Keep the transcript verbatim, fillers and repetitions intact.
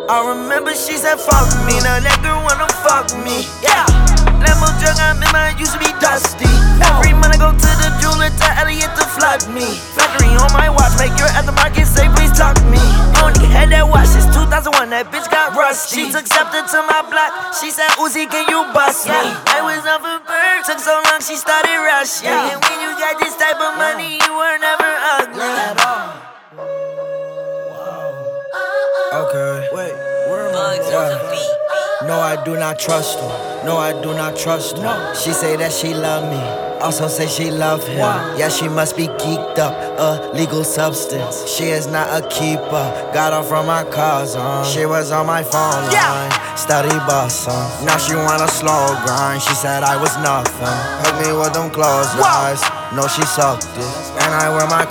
I remember she said fuck me, now that girl wanna fuck me. Yeah, Lambo drug, I'm in my used to be dusty. Every month I go to the jeweler, tell Elliot to flood me. Factory on my watch, make your at the market say please tuck me. Only had that watch since two thousand one, that bitch got rusty. She took Scepter to my block, she said Uzi, can you bust me? I was off a bird, took so long she started rushing. And when you got this type of money, you were never ugly at all. Okay. Wait, where am I? Yeah. No, I do not trust her. No, I do not trust her. No. She say that she love me. Also say she love him. Wow. Yeah, she must be geeked up. A legal substance. She is not a keeper. Got her from my cousin. She was on my phone line. Yeah. Study bustin'. Now she want a slow grind. She said I was nothing. Hug me with them closed eyes. No, she sucked it. And I wear my